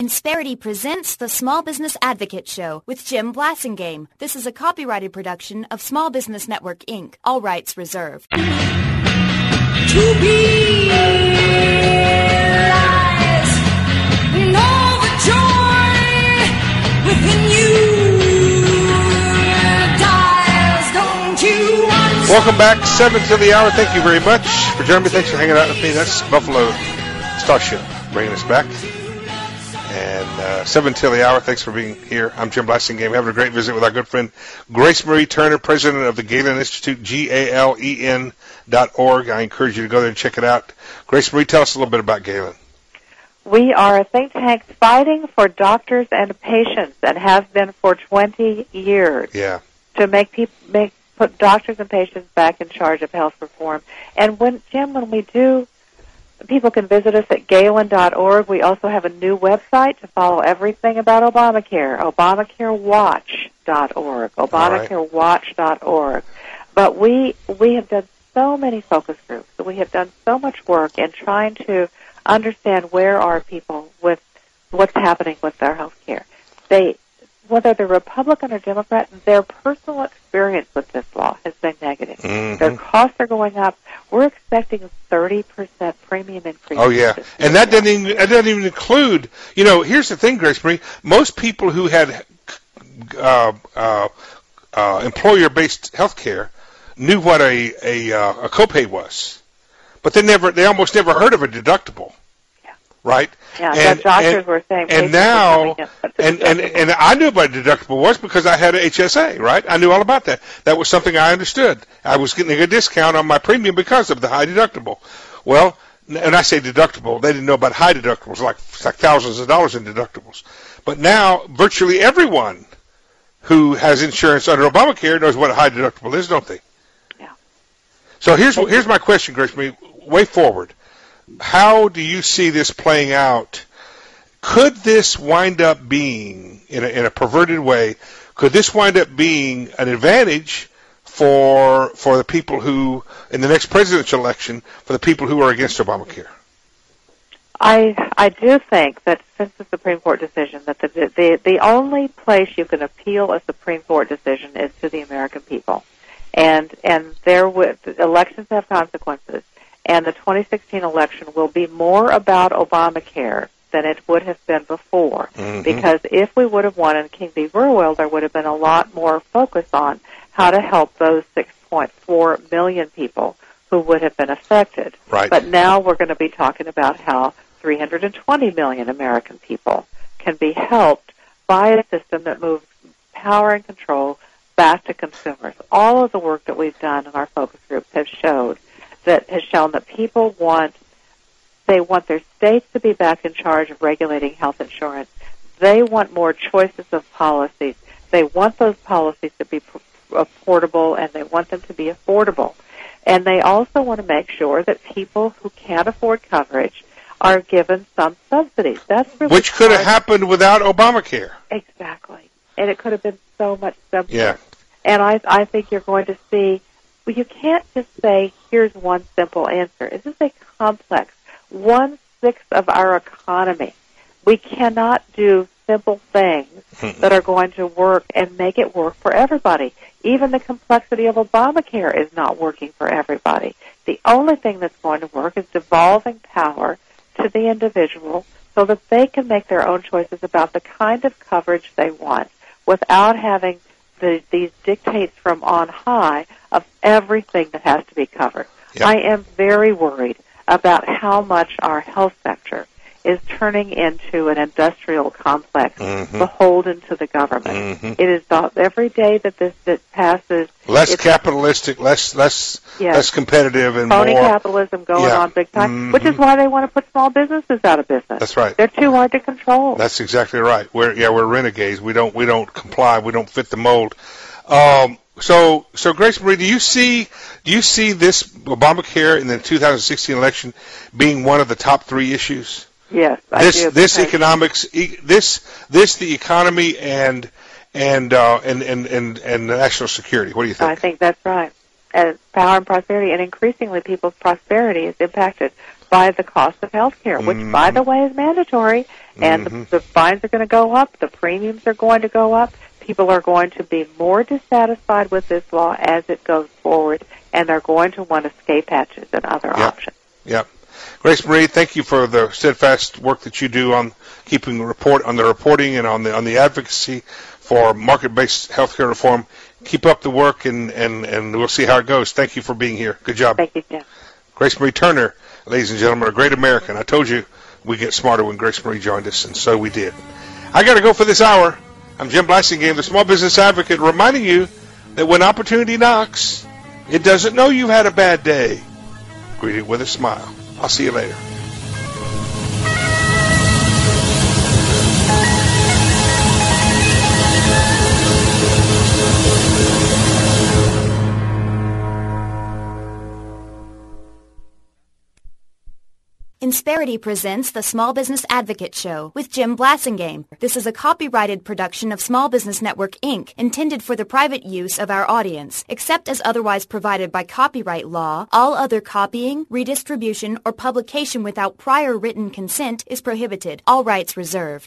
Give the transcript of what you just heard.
Insperity presents the Small Business Advocate Show with Jim Blasingame. This is a copyrighted production of Small Business Network, Inc. All rights reserved. To be realized in all the joy within you dies, don't you understand? Welcome back, 7 to the hour. Thank you very much for joining me. Thanks for hanging out with me. That's Buffalo Starship bringing us back. And 7 till the hour. Thanks for being here. I'm Jim Blasingame. Having a great visit with our good friend Grace Marie Turner, president of the Galen Institute, GALEN.org. I encourage you to go there and check it out. Grace Marie, tell us a little bit about Galen. We are a think tank fighting for doctors and patients and have been for 20 years. Yeah. To put doctors and patients back in charge of health reform. And when we do, people can visit us at Galen.org. We also have a new website to follow everything about Obamacare, ObamacareWatch.org, ObamacareWatch.org. But we have done so many focus groups. We have done so much work in trying to understand where are people with what's happening with their health care. Whether they're Republican or Democrat, their personal experience with this law has been negative. Mm-hmm. Their costs are going up. We're expecting a 30% premium increase. Oh, yeah. And that doesn't even include, here's the thing, Grace Marie. Most people who had employer-based health care knew what a copay was. But they almost never heard of a deductible. Right? Yeah, and doctors were saying. And now, and I knew what a deductible was because I had an HSA, right? I knew all about that. That was something I understood. I was getting a discount on my premium because of the high deductible. Well, and I say deductible, they didn't know about high deductibles, like thousands of dollars in deductibles. But now, virtually everyone who has insurance under Obamacare knows what a high deductible is, don't they? Yeah. So here's my question, Grace Marie, way forward. How do you see this playing out? Could this wind up being, in a perverted way, could this wind up being an advantage for the people who, in the next presidential election, for the people who are against Obamacare? I do think that since the Supreme Court decision, that the only place you can appeal a Supreme Court decision is to the American people, and elections have consequences. And the 2016 election will be more about Obamacare than it would have been before. Mm-hmm. Because if we would have won in King v. Burwell, there would have been a lot more focus on how to help those 6.4 million people who would have been affected. Right. But now we're going to be talking about how 320 million American people can be helped by a system that moves power and control back to consumers. All of the work that we've done in our focus groups has shown that people want their states to be back in charge of regulating health insurance. They want more choices of policies. They want those policies to be portable, and they want them to be affordable. And they also want to make sure that people who can't afford coverage are given some subsidies. That's really which could have happened without Obamacare. Exactly. And it could have been so much simpler. Yeah. And I think you're going to see. Well, you can't just say, here's one simple answer. This is a complex 1/6 of our economy. We cannot do simple things that are going to work and make it work for everybody. Even the complexity of Obamacare is not working for everybody. The only thing that's going to work is devolving power to the individual so that they can make their own choices about the kind of coverage they want without having these dictates from on high of everything that has to be covered. Yep. I am very worried about how much our health sector is turning into an industrial complex beholden to the government. Mm-hmm. It is every day that that passes less capitalistic, less competitive, and phony more capitalism going on big time, which is why they want to put small businesses out of business. That's right. They're too hard to control. That's exactly right. We're renegades. We don't comply. We don't fit the mold. So Grace Marie, do you see this Obamacare in the 2016 election being one of the top 3 issues? Yes, I do. This economics, the economy and national security. What do you think? I think that's right. As power and prosperity, and increasingly people's prosperity is impacted by the cost of health care, which, by the way, is mandatory, and the fines are going to go up, the premiums are going to go up, people are going to be more dissatisfied with this law as it goes forward, and they're going to want escape hatches and other options. Yep. Grace Marie, thank you for the steadfast work that you do on keeping the reporting and on the advocacy for market-based healthcare reform. Keep up the work, and we'll see how it goes. Thank you for being here. Good job. Thank you, Jim. Grace Marie Turner, ladies and gentlemen, a great American. I told you we get smarter when Grace Marie joined us, and so we did. I got to go for this hour. I'm Jim Blasingame, the Small Business Advocate, reminding you that when opportunity knocks, it doesn't know you've had a bad day. Greet it with a smile. I'll see you later. Insperity presents the Small Business Advocate Show with Jim Blasingame. This is a copyrighted production of Small Business Network, Inc., intended for the private use of our audience. Except as otherwise provided by copyright law, all other copying, redistribution, or publication without prior written consent is prohibited. All rights reserved.